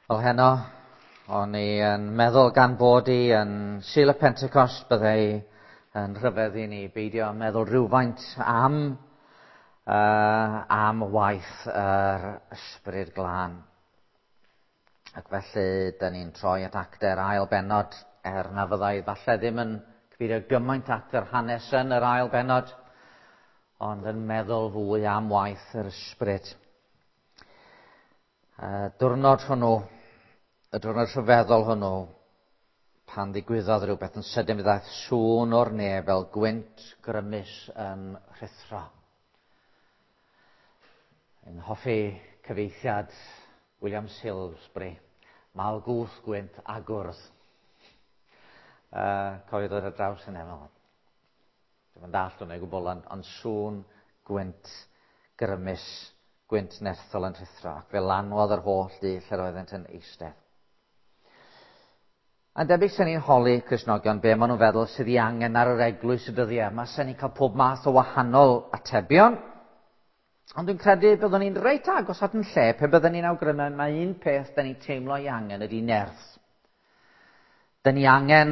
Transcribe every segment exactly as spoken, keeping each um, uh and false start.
Wel heno, o'n i yn meddwl gan bod i yn Sul y Pentecost byddai yn rhyfedd i ni beidio meddwl rhywfaint am uh, am waith yr Ysbryd Glân. Ac felly, dyn ni'n troi at actau'r ail bennod, er na fyddai falle ddim yn cyfeirio gymaint at yr hanes yn yr ail bennod, ond yn meddwl fwy am waith yr Ysbryd. Uh, diwrnod hwnnw, y diwrnod rhyfeddol hwnnw, pan ddigwyddodd rhywbeth yn sydyn, fe ddaeth sŵn o'r neb fel gwynt grymus yn rhuthro. Yn hoffi cyfeithiad William Salisbury, mal gwth gwynt a gwrdd. Uh, Cofio dod ar draws yn efo. Dwi'n mynd all hwnna i gwbl, ond sŵn gwynt grymus, gwynt nerthol yn rhuthro, ac fe lanwodd yr holl dyll yr oeddent yn eistedd. A'n debyg sy'n ni'n holi Cristnogion be maen nhw'n feddwl sydd ei angen ar yr eglwys y dyddiau yma, sy'n ni'n cael pob math o wahanol atebion, ond dwi'n credu byddwn ni'n reit agos at yn lle pe byddwn ni'n awgrymu mae un peth da ni'n teimlo ei angen ydy nerth. Da ni angen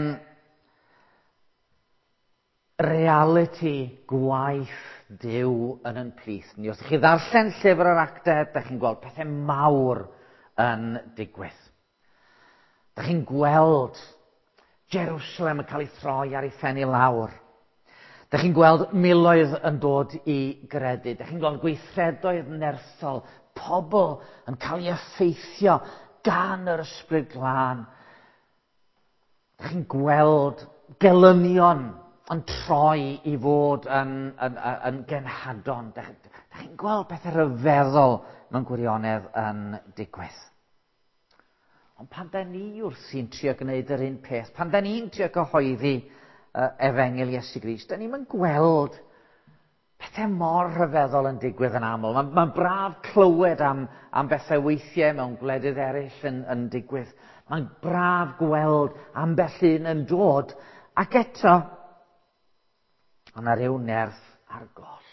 reality gwaith Duw yn yn plith ni. Os ydych chi ddarllen llyfr yr actau, da chi'n gweld pethau mawr yn digwydd. Da chi'n gweld Jerusalem yn cael ei throi ar ei phen i lawr. Da chi'n gweld miloedd yn dod i gredu. Da chi'n gweld gweithredoedd nerthol, pobl yn cael ei effeithio gan yr Ysbryd Glân. Da chi'n gweld gelynion yn troi i fod yn, yn, yn, yn genhadon. Da, da chi'n gweld pethau rhyfeddol mewn gwirionedd yn digwydd. Ond pan da ni wrthi'n trio gwneud yr un peth, pan da ni'n trio gyhoeddi uh, efengil Iesu Grist, da ni'n gweld pethau mor rhyfeddol yn digwydd yn aml. Mae'n ma braf clywed am, am bethau weithiau mewn gwledydd eraill yn, yn digwydd. Mae'n braf gweld am bell un yn dod, ac eto, yna ryw nerth ar goll.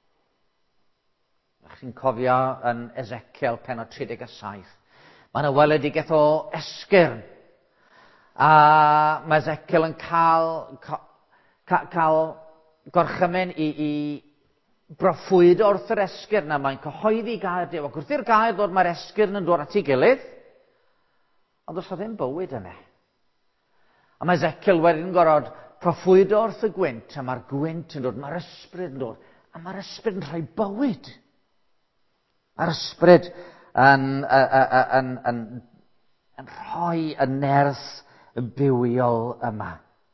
Ych chi'n cofio yn Ezekiel pennod tri deg saith. Mae yna weledigaeth o esgyrn. A mae Ezekiel yn cael, cael, cael gorchymen i, i broffwyd wrth yr esgyrn, a mae'n cyhoeddi gair Duw. Ac wrth i'r gair ddod, mae'r esgyrn yn dod at ei gilydd, ond does ddim bywyd yna. A mae Ezekiel wedyn yn gorfod proffwyd wrth y gwynt, a mae'r gwynt yn dod, mae'r ysbryd yn dod, a mae'r ysbryd yn rhoi bywyd. Mae'r ysbryd yn, yn, yn, yn, yn rhoi y nerth bywiol yma.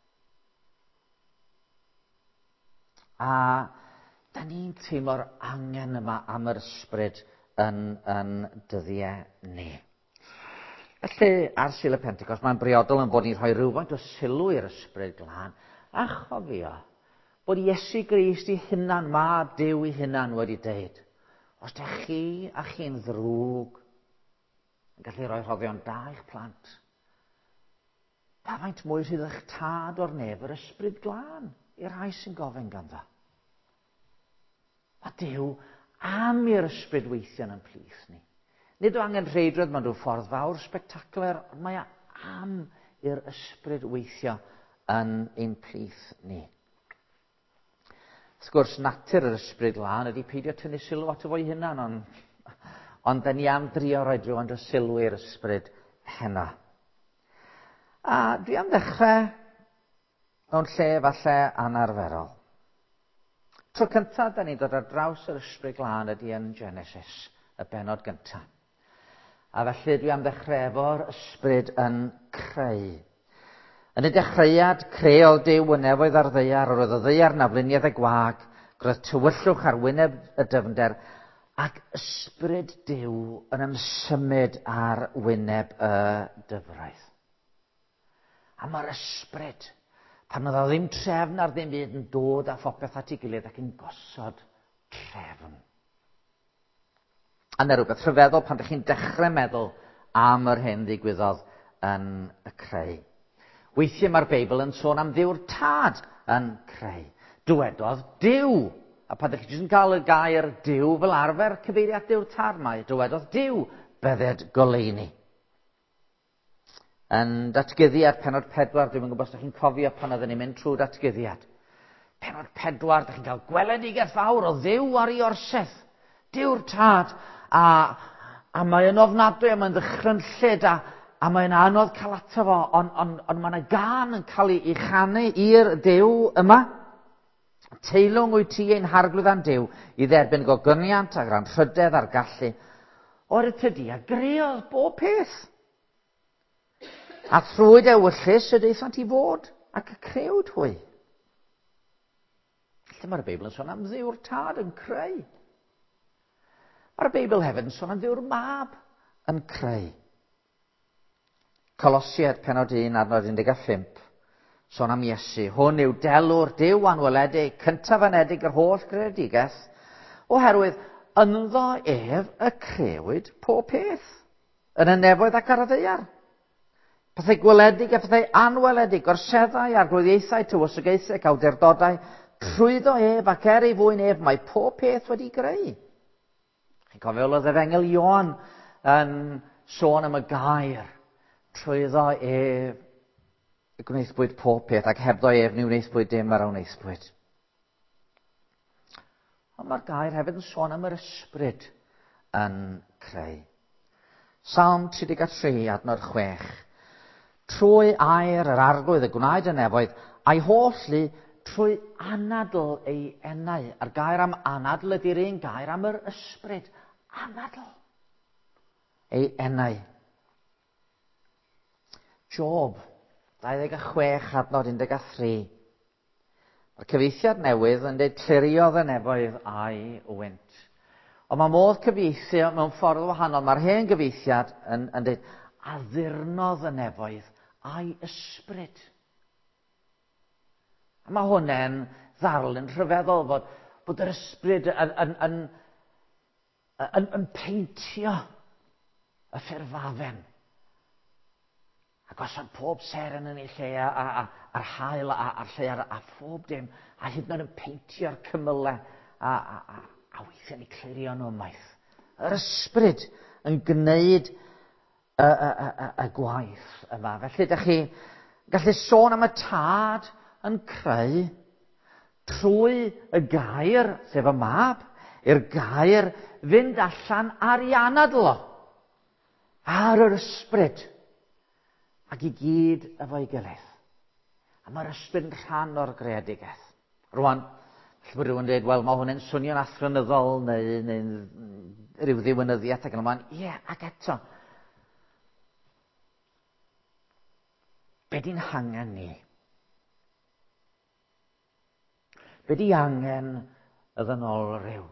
A da ni'n teimlo'r angen yma am yr ysbryd yn, yn dyddiau ni. Felly, ar Sul y Pentecost, mae'n briodol yn bod ni'n rhoi rhywfaint o sylw i'r Ysbryd Glân, a chofio bod Iesu Grist ei hunan, mab Duw ei hunan wedi deud, os da chi a chi'n ddrwg yn gallu rhoi rhoddion da i'ch plant, pa faint mwy sydd eich tad o'r neb yr Ysbryd Glân i'r rhai sy'n gofyn ganddo. Mae Duw am i'r ysbryd weithio yn plith ni. Nid o angen rheidrwydd, mae'n rhyw ffordd fawr spectacler, ond mae am i'r ysbryd weithio yn ein plith ni. Wrth gwrs, natur yr Ysbryd Glân ydy peidio tynnu sylw ato fo'i hunan, ond, ond da ni am drio roi rhywfaint o sylw i'r ysbryd heno. A dwi am ddechrau mewn lle falle anarferol. Tro cyntaf, da ni'n dod ar draws yr Ysbryd Glân ydy yn Genesis, y bennod gyntaf. A felly dwi am ddechrau efo'r ysbryd yn creu. Yn y dechreuad, creodd Duw y nefoedd ar ddaear, roedd y ddaear na flyniad y gwag, roedd tywyllwch ar wyneb y dyfnder, ac ysbryd Duw yn ymsymud ar wyneb y dyfraith. A mae'r ysbryd, pan oedd o ddim trefn ar ddim byd, yn dod â phopeth at ei gilydd ac yn gosod trefn. A na rhywbeth rhyfeddol pan ydych chi'n dechrau meddwl am yr hyn ddigwyddodd yn y creu. Weithiau mae'r Beibl yn sôn am Dduw'r Tad yn creu. Dywedodd Duw. A pan ydych chi jyst yn cael y gair Duw fel arfer cyfeirio at Dduw'r Tad, mae dywedodd Duw bydded goleuni. yn datgyddiad penod pedwar, dwi'n gwybod os ydych chi'n cofio pan oedden ni'n mynd trwy datgyddiad. Penod pedwar, ydych chi'n cael gweledigaeth fawr o dduw ar ei orsedd, Duw'r tad, a, a mae'n ofnadwy, a mae'n ddychrynllyd, a, a mae'n anodd cael ato fo, ond on, on, on mae'n gan yn cael ei chanu i'r Duw yma. Teilwng wyt ti ein harglwyddan Duw i dderbyn gogyniant ac anrhydedd a'r gallu. O'r y tydi, a greodd bob peth. A thrwy dewyllus y deithant i fod, ac y crewd hwy. Lle mae'r Beibl yn sôn am Dduw'r tad yn creu. Mae'r Beibl hefyd yn sôn am Dduw'r mab yn creu. Colosied penod un adnod un deg pump. Sôn am Iesu. Hwn yw delw'r Duw anweledig, cyntaf anedig yr holl greadigaeth, oherwydd ynddo ef y crewyd pob peth, yn y nefoedd ac ar y ddeiar. Pethau gweledig a pethau anweledig, gorseddau, arglwyddiaethau, tywysogaethau ac awdurdodau, trwyddo ef ac er ei fwyn ef, mae pob peth wedi greu. Chi'n cofio oedd Efengel Ioan yn sôn am y gair, trwyddo ef y gwneithbwyd pob peth, ac hebddo ef ni wneithbwyd dim ar wneithbwyd. Ond mae'r gair hefyd yn sôn am yr ysbryd yn creu. Psalm tri deg tri, adnod chwech. Trwy air yr arglwydd y gwnaed y nefoedd, a'i holl trwy anadl ei enau. A'r gair am anadl ydy'r un gair am yr ysbryd. Anadl ei enau. Job, dau ddeg chwech, adnod un deg tri. Mae'r cyfeithiad newydd yn dweud cliriodd y nefoedd a'i wynt. Ond mae modd cyfeithio mewn ffordd wahanol. Mae'r hen gyfeithiad yn, yn dweud addurnodd y nefoedd a'i ysbryd. A mae hwnna'n ddarlun rhyfeddol bod, bod yr ysbryd yn, yn, yn, yn, yn peintio y ffurfafen. A gosod pob seren yn ei lle, a, a, a, a'r hael a, a'r lle, a, a phob dim, a hyd yn oed yn peintio'r cymylau, a, a, a, a weithio ni clirio nhw ymaith. Yr ysbryd yn gwneud y, y, y, y, y gwaith yma. Felly, ydych chi gallu sôn am y tad yn creu trwy y gair, sef y mab, i'r gair fynd allan ar ei anadl o, ar yr ysbryd, ac i gyd efo'i gilydd. A mae'r ysbryd yn rhan o'r greadigaeth. Rwan, felly bod rhywun dweud, wel, mae hwnna'n swnio'n athronyddol neu, neu ryw ddiwynyddiaeth ac yn ymlaen. Ie, yeah, ac eto, be di'n hangen ni? Be di angen y ddynolryw?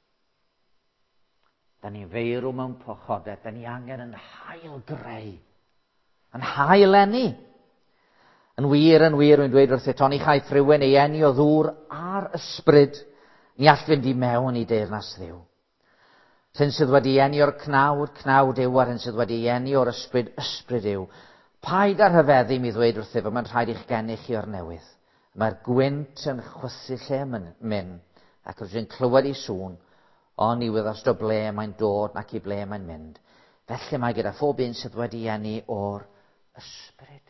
Da ni feirw mewn pochodau, da ni angen yn hael greu, yn hael enni. Yn wir, yn wir, yn dweud wrth eto, ni chaeth rhywun ei enni o ddŵr a'r ysbryd, ni all fynd i mewn i deyrnas Dduw. Hyn sydd wedi enni o'r cnawd, cnawd yw, a'r hyn sydd wedi enni o'r ysbryd, ysbryd yw. Paid ar hyfeddu mi ddweud wrth efo, mae'n rhaid i'ch gennych chi o'r newydd. Mae'r gwynt yn chwysu lle mynd, ac rydyn clywed ei sŵn, ond ni wyddos o ble mae'n dod ac i ble mae'n mynd. Felly mae gyda phob un sydd wedi enni o'r ysbryd.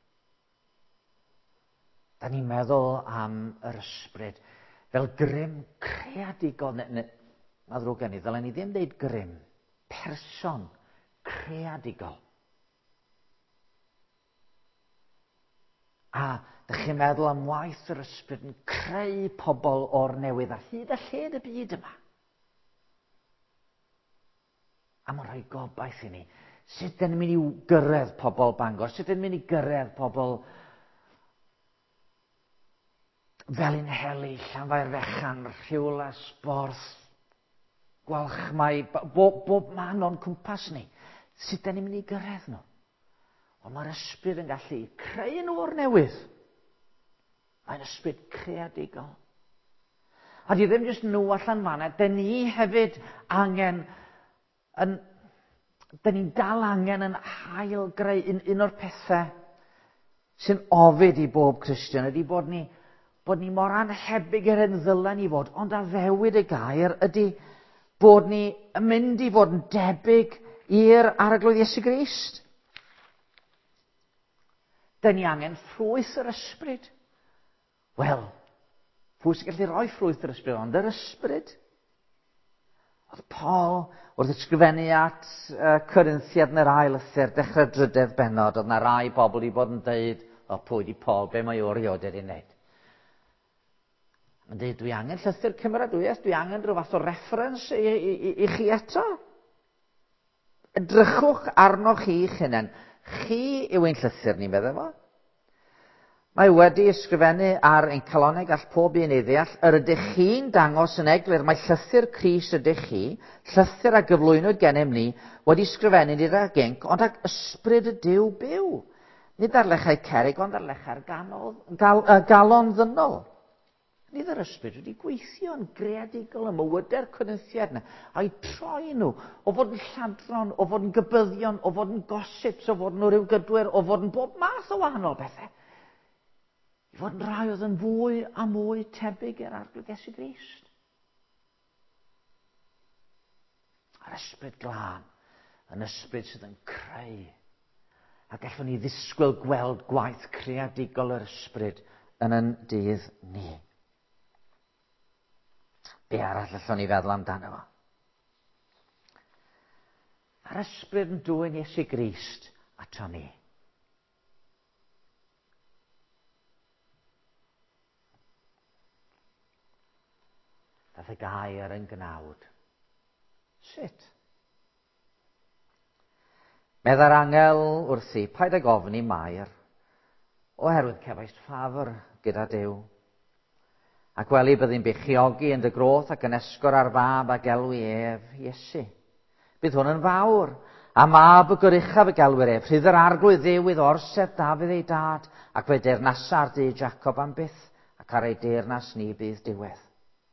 Da ni'n meddwl am yr ysbryd fel grym creadigol. Ne, ne, mae ddrwg gen i, ddylen ni ddim dweud grym, person creadigol. A dych chi'n meddwl am waith yr ysbryd yn creu pobl o'r newydd ar hyd a lled y byd yma. A mae'n rhoi gobaith i ni. Sut dyn ni'n mynd i gyrraedd pobl Bangor? Sut dyn ni'n mynd i gyrraedd pobl Felin Heli, Llanfair Fechan, Rhiwlas, Borth, Gwalchmai, bob, bob man o'n cwmpas ni. Sut dyn ni'n mynd i gyrraedd nhw? Ond mae'r ysbryd yn gallu creu nhw o'r newydd. Mae'n ysbryd creadigol. A di ddim jyst nhw allan fanna, dyn ni hefyd angen, yn, dyn ni'n dal angen yn hael greu. Un, un o'r pethau sy'n ofid i bob Cristion ydy bod ni, bod ni mor anhebyg yr hyn ddylen ni fod, ond a fewid y gair ydy bod ni yn mynd i fod yn debyg i'r arglwydd Iesu Grist. Dyn ni angen ffrwyth yr ysbryd. Wel, pwy sy'n gallu rhoi ffrwyth yr ysbryd? Ond yr ysbryd. Oedd Paul wrth ysgrifennu at uh, Corinthiad yn yr ail lythyr, dechrau drydedd bennod, oedd na rai bobl i bod yn dweud, o pwy di Paul, be mae o'r ioder i'n neud? Mae'n dweud, dwi angen llythyr cymeradwyaeth, dwi angen rhyw fath o reference i, i, i, i chi eto. Edrychwch arnoch chi eich hunain. Chi yw ein llythyr ni'n meddwl fo. Mae wedi ysgrifennu ar ein caloneg all pob un ei ddeall, yr ydych chi'n dangos yn eglur, mae llythyr Cris ydych chi, llythyr a gyflwynwyd gennym ni, wedi ysgrifennu nid ag inc, ond ag ysbryd y Duw byw. Nid ar lechau cerig, ond ar lechau'r gal, uh, galon ddynol. Nid yr ysbryd wedi gweithio yn greadigol ym mywydau'r Corinthiad yna, a'i troi nhw o fod yn lladron, o fod yn gybyddion, o fod yn gossips, o fod yn ryw gydwyr, o fod yn bob math o wahanol bethau. I fod yn rai oedd yn fwy a mwy tebyg i'r arglwydd Iesu Grist. Yr ysbryd glân, yn ysbryd sydd yn creu. A gallwn ni ddisgwyl gweld gwaith creadigol yr ysbryd yn yn dydd ni. Be arall allwn ni feddwl amdano fo? Yr ysbryd yn dwyn Iesu Grist ato ni. Dath y gair yn gnawd. Sut? Medda'r angel wrthi, paid ag ofni Mair, oherwydd cefais ffafr gyda Duw. Ac weli byddi'n beichiogi yn dy groth ac yn esgor ar fab a gelwi ef Iesu. Bydd hwn yn fawr, a mab y goruchaf y gelwyr ef, rhydd yr arglwydd ddiw iddo orsedd Dafydd ei dad, ac fe deyrnasa ar dy Jacob am byth, ac ar ei deyrnas ni bydd diwedd.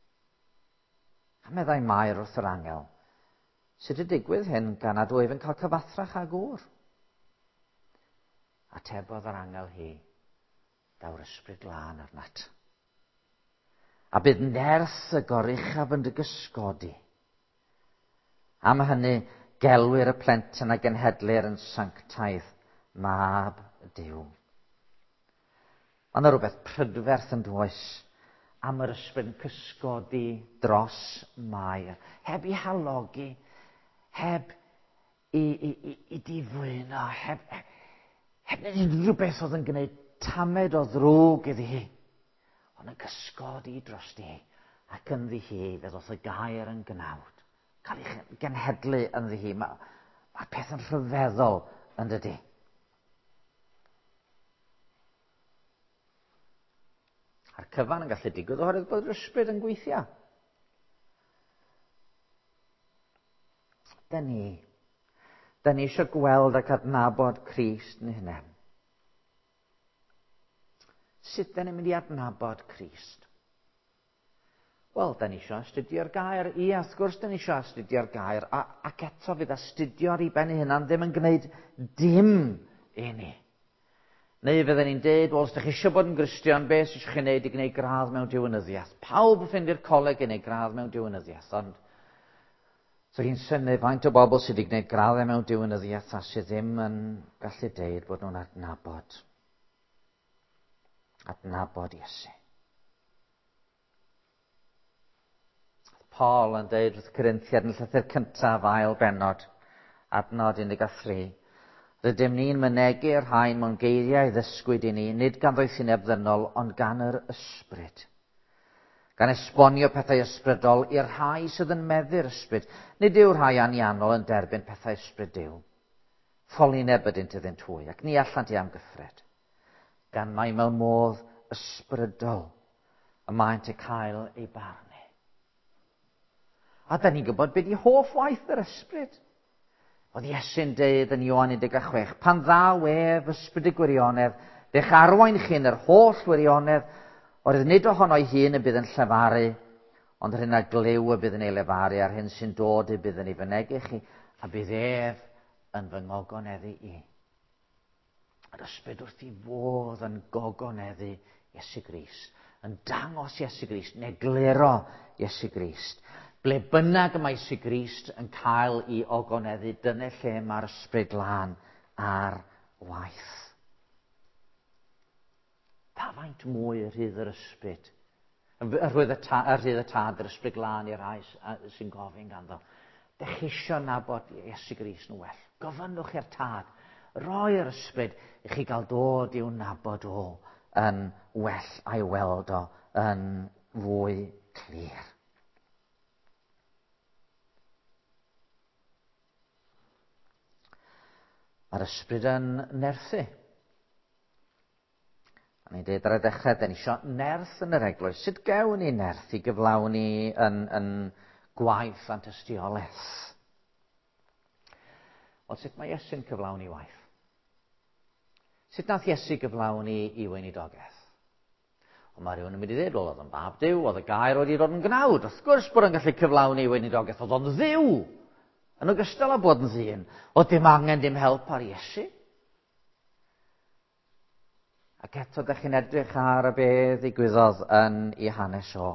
A meddai Mair wrth yr angel, sut y digwydd hyn gan nad wyf yn cael cyfathrach a gŵr? Atebodd yr angel hi, daw'r ysbryd glân arnat. A bydd nerth y goruchaf yn dy gysgodi. Am hynny, gelwyr y plentyn a genhedlir yn sanctaidd, mab y Duw. Ond yna rhywbeth prydferth yn does am yr ysbryd yn cysgodi dros Mair, heb i halogi, heb i, i, i, i diflwyno, heb, heb, heb wneud unrhyw beth oedd yn gwneud tamed o ddrwg iddi hi. Ond yn cysgodi dros di, ac yn ddi hi, fe ddoth y gair yn gnawd. Cael ei genhedlu yn ddi hi. Mae, mae peth yn rhyfeddol yn dydi. A'r cyfan yn gallu digwydd oherwydd bod yr ysbryd yn gweithio. Da ni, da ni eisiau gweld ac adnabod Crist yn hynny. Sut da ni'n mynd i adnabod Crist? Wel, da ni eisiau astudio'r gair. I, wrth gwrs, da ni eisiau astudio'r gair. A, ac eto fydd astudio ar ei ben ei hunan ddim yn gwneud dim i ni. Neu fydden ni'n deud, wel, os ydych chi eisiau bod yn Gristion, beth sydd chi'n gwneud i gwneud gradd mewn diwynyddiaeth? Pawb yn ffeindi'r coleg i gwneud gradd mewn diwynyddiaeth. Ond, so hi'n synnu faint o bobl sydd wedi gwneud graddau mewn diwynyddiaeth a sydd ddim yn gallu deud bod nhw'n adnabod. Adnabod Iesu. Paul yn deud wrth Corinthiad yn llythyr cyntaf ail bennod, adnod unig a thri. Rydym ni'n mynegu'r rhain mewn geiriau ddysgwyd i ni, nid gan ddwy sy'n ebddynol, ond gan yr ysbryd. Gan esbonio pethau ysbrydol i'r rhai sydd yn meddu'r ysbryd, nid yw'r rhai aniannol yn derbyn pethau ysbryd Duw. Ffolineb ydynt iddyn twy, ac ni allant i am gyffred. Gan mai mewn modd ysbrydol y maent y cael ei barnu. A da ni'n gwybod beth i hoff waith yr ysbryd. Oedd Iesu'n deud yn Ioan un deg chwech, pan ddaw ef ysbryd y gwirionedd, fe'ch arwain chi'n yr holl wirionedd, oherwydd nid ohono ei hun y bydd yn llefaru, ond yr hyn a glyw y bydd yn ei lefaru, a'r hyn sy'n dod y bydd yn ei fynegu chi, a bydd ef yn fy ngogoneddu i. Yr ysbryd wrth i fodd yn gogoneddu Iesu Grist, yn dangos Iesu Grist, yn egluro Iesu Grist. Ble bynnag y mae Iesu Grist yn cael ei ogoneddu, dyna lle mae'r ysbryd glân ar waith. Pa faint mwy rhydd yr ysbryd. Rhydd y tad yr ysbryd glân i'r rai sy'n gofyn ganddo. Dych chi eisiau nabod Iesu Grist yn well. Gofynnwch i'r tad. Roi'r ysbryd i chi gael dod i'w nabod o yn well a'i weld o yn fwy clir. Mae'r ysbryd yn nerthu. A ni'n dweud ar y dechrau, da ni eisiau nerth yn yr eglwys. Sut gewn ni nerth i gyflawni yn, yn gwaith a'n tystiolaeth? Wel, sut mae Iesu'n cyflawni waith? Sut nath Iesu gyflawni i weinidogaeth? Ond mae rhywun yn mynd i ddweud, wel, oedd yn fab Duw, oedd y gair wedi dod yn gnawd. Wrth gwrs bod yn gallu cyflawni i weinidogaeth, oedd o'n ddiw. Yn ogystal â bod yn ddyn, oedd dim angen dim help ar Iesu. Ac eto, ydych chi'n edrych ar y beth ddigwyddodd yn ei hanes o.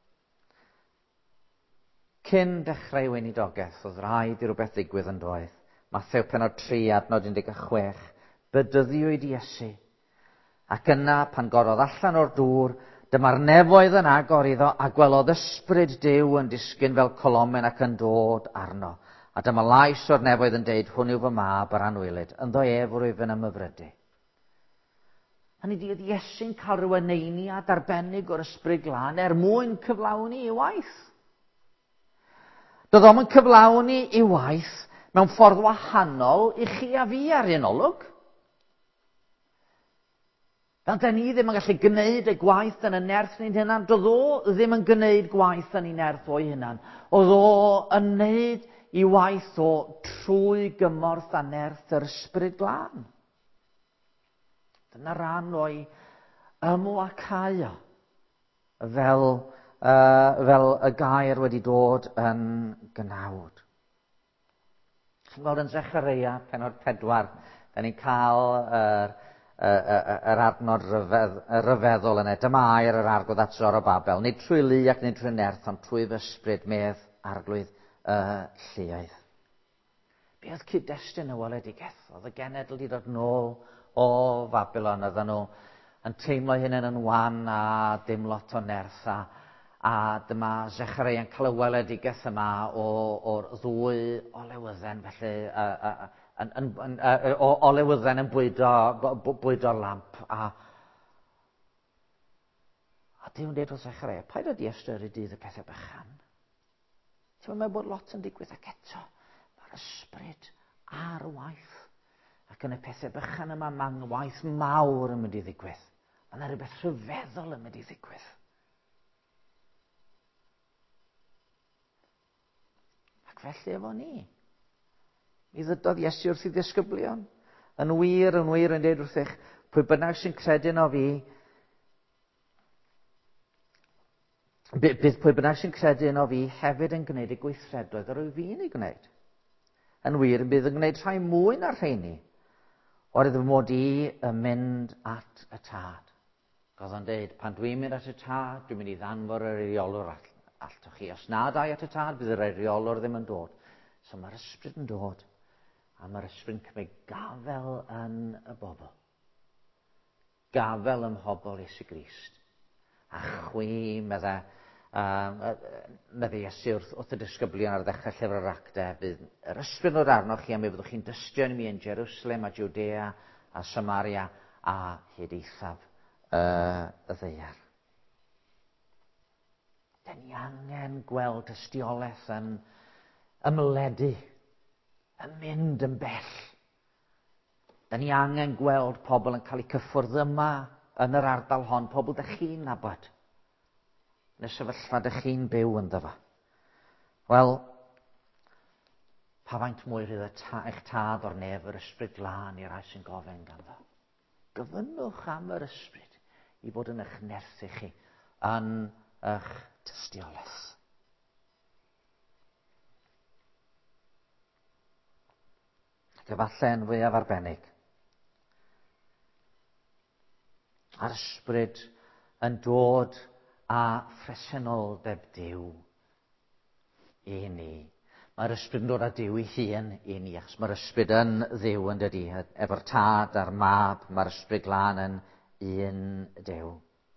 Cyn dechrau weinidogaeth, oedd rhaid i rhywbeth ddigwydd yn doedd. Mathew pennod tri adnod un deg chwech, bedyddiwyd Iesu. Ac yna, pan gorodd allan o'r dŵr, dyma'r nefoedd yn agor iddo, a gwelodd ysbryd Duw yn disgyn fel colomen ac yn dod arno. A dyma lais o'r nefoedd yn deud, hwn yw fy mab yr anwylid, ynddo ef rwyf yn ymyfrydu. Hynny ydi, oedd Iesu'n cael ryw eneiniad arbennig o'r ysbryd glân er mwyn cyflawni ei waith. Doedd o'm yn cyflawni ei waith mewn ffordd wahanol i chi a fi ar un olwg. Fel da ni ddim yn gallu gwneud y gwaith yn y nerth ni'n hunan, doedd o ddim yn gwneud gwaith yn ei nerth o'i hunan. Oedd o yn wneud ei waith o trwy gymorth a nerth yr ysbryd glân. Dyna ran o'i ymwakaio fel, uh, fel y gair wedi dod yn gnawd. Chi'n gweld yn Zecharia, pennod pedwar, da ni'n cael yr, yr adnod ryfedd, ryfeddol yna. Dyma air yr arglwydd at Zorobabel, nid trwy lu ac nid trwy nerth, ond trwy fy ysbryd medd arglwydd y lluoedd. Be oedd cyd-destun y weledigaeth? Oedd y genedl wedi dod nôl o Babylon, oedden nhw yn teimlo hynny'n yn wan a dim lot o nerth, a, a dyma Zecharia yn cael y weledigaeth yma o, o'r ddwy olewydden, felly uh, uh, yn, yn, yn, uh, o olewydden yn bwydo, bwydo'r lamp. A, a Duw'n dweud o Zecharia, paid o di ystyried dydd y pethau bychan. Ti'n meddwl bod lot yn digwydd ac eto, mae'r ysbryd a'r waith. Ac yn y pethau bychan yma, mae'n waith mawr yn mynd i ddigwydd. Mae'n rhywbeth rhyfeddol yn mynd i ddigwydd. Ac felly efo ni. Mi ddydodd Iesu wrth i ddisgyblion. Yn wir, yn wir yn dweud wrthych, pwy bynnag sy'n credu o fi, bydd pwy bynnag sy'n credu o fi hefyd yn gwneud y gweithredoedd yr wyf fi'n ei gwneud. Yn wir, bydd yn gwneud rhai mwy na'r rheini. Oherwydd fy mod i yn mynd at y tad. Oedd o'n dweud, pan dwi'n mynd at y tad, dwi'n mynd i ddanfod yr eiriolwr alltoch chi. Os nad ai at y tad, bydd yr eiriolwr ddim yn dod. So mae'r ysbryd yn dod, a mae'r ysbryd yn cymryd gafel yn y bobl. Gafel ym mhobol Iesu Grist. A chwi, medda, um, medda Iesu wrth, wrth y disgyblion ar ddechrau llyfr yr actau, bydd yr ysbryd yn dod arnoch chi, a mi fyddwch chi'n dystio yn mi yn Jerusalem a Judea a Samaria a hyd eithaf uh, y ddeiar. Da ni angen gweld tystiolaeth yn ymledu, yn mynd yn bell. Da ni angen gweld pobl yn cael eu cyffwrdd yma yn yr ardal hon, pobl dych chi'n nabod, yn y sefyllfa dych chi'n byw ynddo fo. Wel, pa faint mwy rydd eich tad o'r nef yr ysbryd glân i'r rai sy'n gofyn ganddo. Gofynnwch am yr ysbryd i fod yn eich nerthu chi, yn eich tystiolaeth. Ac efallai yn fwyaf arbennig, a'r ysbryd yn dod a phresenoldeb Duw i ni. Mae'r ysbryd yn dod â Duw ei hun i ni, achos mae'r ysbryd yn Dduw yn dydi, efo'r tad a'r mab, mae'r ysbryd glân yn un Duw.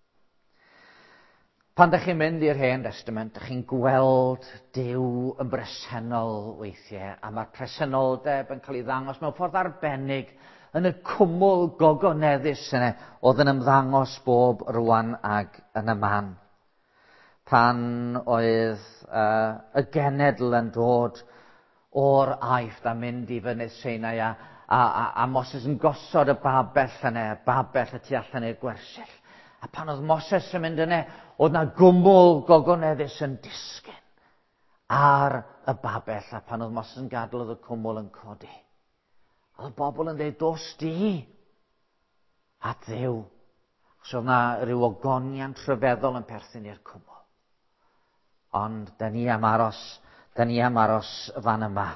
Pan ydych chi'n mynd i'r Hen Testament, ydych chi'n gweld Duw yn bresennol weithiau, a mae'r presenoldeb yn cael ei ddangos mewn ffordd arbennig yn y cwmwl gogoneddus yna oedd yn ymddangos bob rwan ag yn y man. Pan oedd uh, y genedl yn dod o'r Aifft a mynd i fynydd Sinai a, a, a, a Moses yn gosod y babell yna, babell y tu allan i'r gwersyll. A pan oedd Moses yn mynd yna, oedd na gwmwl gogoneddus yn disgyn ar y babell, a pan oedd Moses yn gadael, oedd y cwmwl yn codi. Oedd y bobl yn dweud, dos di at Dduw. So oedd na ryw ogoniant rhyfeddol yn perthyn i'r cwmwl. Ond da ni am aros, da ni am aros fan yma.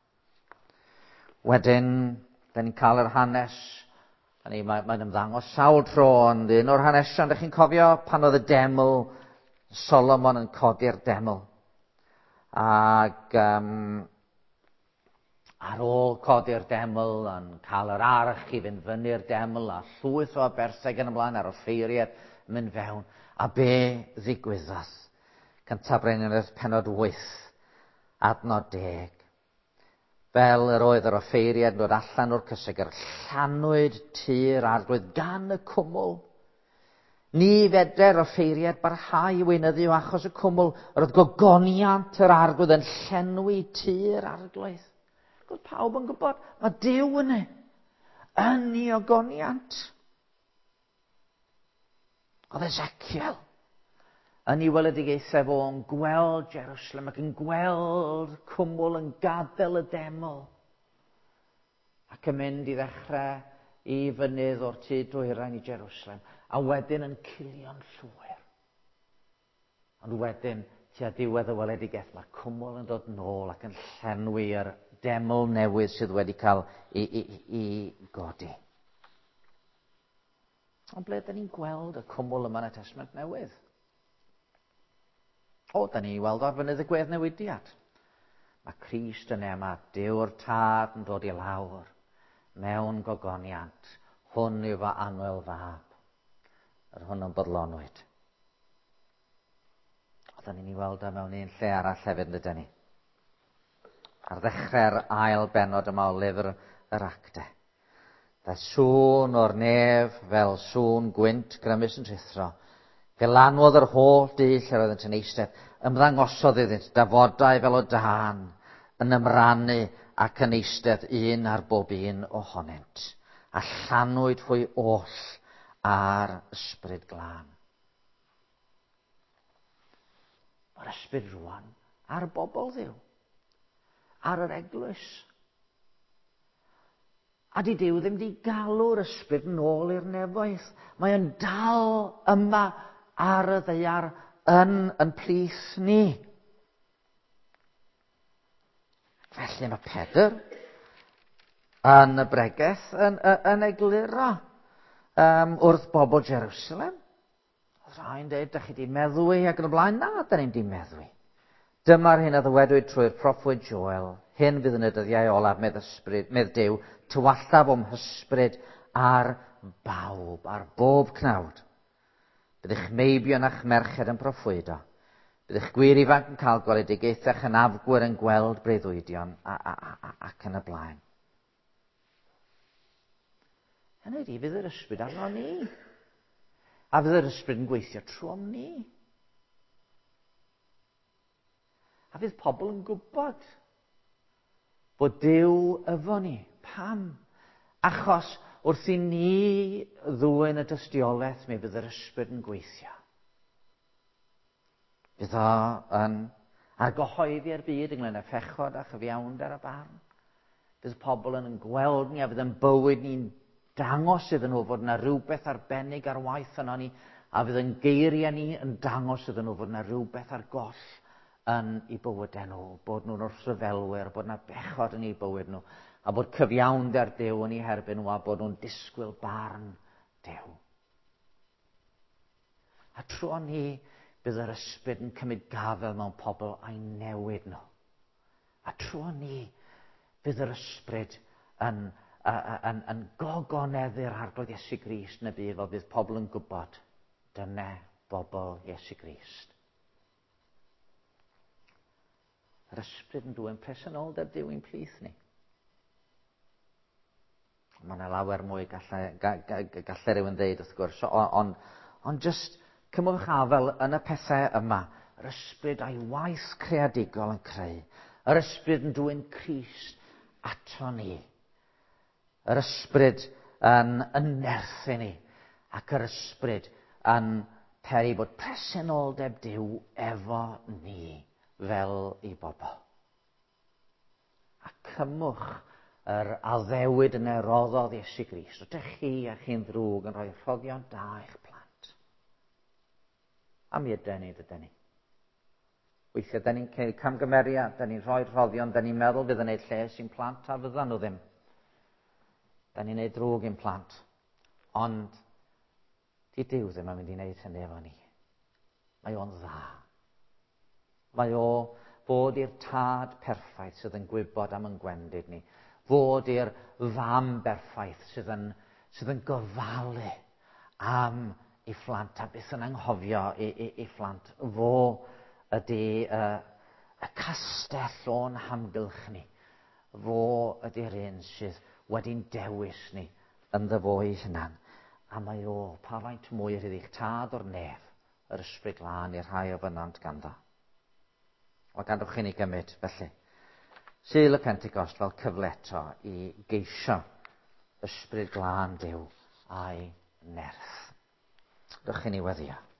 Wedyn, da ni'n cael yr hanes. Mae'n mae ymddangos sawl tro, ond un o'r hanesion, ydych chi'n cofio pan oedd y deml, Solomon yn codi'r deml. Ac um, ar ôl codi'r deml, yn cael yr arch i fynd fyny'r deml, a llwyth o berseg yn ymlaen ar offeiriad mynd fewn. A be ddigwyddodd? Cyntaf Brenin Pennod wyth, adnod deg. Fel yr oedd yr offeiriad yn dod allan o'r cysegr, llanwyd tir arglwydd gan y cwmwl. Ni fedre'r offeiriad barhau i weinyddu o achos y cwmwl, yr oedd gogoniant yr arglwydd yn llenwi tir arglwydd. Oedd pawb yn gwybod, mae Duw yna yn ei ogoniant. Oedd Ezekiel yn ei weledigaethau fo yn gweld Jerusalem ac yn gweld cwmwl yn gadael y deml ac yn mynd i ddechrau i fynydd o'r tŷ dwyrain i Jerusalem a wedyn yn cilio'n llwyr. Ond wedyn, tua diwedd y weledigaeth, mae'r cwmwl yn dod nôl ac yn llenwi'r deml newydd sydd wedi cael i, i, i godi. Ond ble da ni'n gweld y cwmwl yma yn y Testament Newydd? O, da ni'n weld o'r fynydd y gwedd newidiad. Mae Crist yn yma, Duw'r tad yn dod i lawr, mewn gogoniant. Hwn yw fy annwyl fab, yr hwn yn bodlonwyd. O, da ni'n ei weld o mewn un lle arall hefyd, ydyn ni. Ar ddechrau'r ail bennod yma o lyfr yr Actau. Da sŵn o'r nef fel sŵn gwynt grymus yn rithro. Gelanwodd yr holl dull lle roedd yn eistedd, ymddangosodd iddynt dafodau fel o dân, yn ymrannu ac yn eistedd un ar bob un ohonynt, a llanwyd fwy oll ar ysbryd glân. Mae'r ysbryd rwan ar bobl Dduw, ar yr eglwys. A di Duw ddim di galw'r ysbryd nôl i'r nefoedd. Mae yn dal yma ar y ddaear yn yn plith ni. Felly mae Pedr yn y bregeth yn, yn, yn egluro um, wrth bobl Jerusalem. Oedd rhain dweud, da chi di meddwi ac yn y blaen? Na, da ni'n di meddwi. Dyma'r hyn a ddywedwyd trwy'r proffwyd Joel. Hyn fydd yn y dyddiau olaf medd, ysbryd, medd Duw, tywallaf o'm hysbryd ar bawb, ar bob cnawd. Bydd eich meibion a'ch merched yn proffwydo. Bydd eich gwir ifanc yn cael gweledigaethau yn afgwyr yn gweld breuddwydion a, a, a, a, ac yn y blaen. Hynny di, fydd yr ysbryd arno ni. A fydd yr ysbryd yn gweithio trwm ni. A fydd pobl yn gwybod bod Duw efo ni. Pam? Achos wrth i ni ddwyn y dystiolaeth, mi fydd yr ysbryd yn gweithio. Bydd o yn argyhoeddi'r byd ynglŷn â phechod a chyfiawnder a barn. Bydd pobl yn gweld ni a fydd yn bywyd ni'n dangos iddyn nhw fod yna rhywbeth arbennig ar waith yno ni, a fydd yn geiriau ni yn dangos iddyn nhw fod yna rhywbeth ar goll yn eu bywydau nhw, bod nhw'n wrthryfelwyr, bod yna bechod yn eu bywyd nhw, a bod cyfiawnder Duw yn ei herbyn nhw, a bod nhw'n disgwyl barn Duw. A tro ni, bydd yr ysbryd yn cymryd gafel mewn pobl a'i newid nhw. A tro ni, bydd yr ysbryd yn, yn, yn gogoneddu'r arglwydd Iesu Grist yn y byd fel bydd pobl yn gwybod dyna bobl Iesu Grist. Yr ysbryd yn dwy'n presenoldeb Duw i'n plith ni. Mae yna lawer mwy gallai, gallai rhywun ddeud wrth gwrs, ond on, on just cymwch afel yn y pethau yma, yr ysbryd a'i waith creadigol yn creu, yr ysbryd yn dwy'n Crist ato ni, yr ysbryd yn ynerthu ni, ac yr ysbryd yn peri bod presenoldeb Duw efo ni fel ei bobl. A cymwch yr addewid yn eroddodd Iesu Grist. Rydych chi a chi'n ddrwg yn rhoi rhoddion da i'ch plant. A mi ydyn ni, dydyn ni. Weithiau, dyn ni'n cael camgymeriad, dyn ni'n rhoi rhoddion, dyn ni'n meddwl bydd yn neud lles i'n plant, a fyddan nhw ddim. Dyn ni'n neud drwg i'n plant. Ond, di Duw ddim yn mynd i wneud hynny efo ni. Mae o'n dda. Mae o fod i'r tad perffaith sydd yn gwybod am yn gwendid ni. Fod i'r fam berffaith sydd yn, sydd yn gofalu am ei phlant a beth yn anghofio ei, ei, ei phlant. Fo ydy uh, y castell o'n hamgylch ni. Fo ydy'r un sydd wedi'n dewis ni yn ddo ei hunan. A mae o, pa faint mwy rydych tad o'r nef, yr ysbryd glân i'r rhai o fynant ganddo. O gandwch chi ni gymryd, felly. Sul y Pentecost fel cyfle eto i geisio ysbryd glân Duw a'i nerth. Dwch chi ni weddio.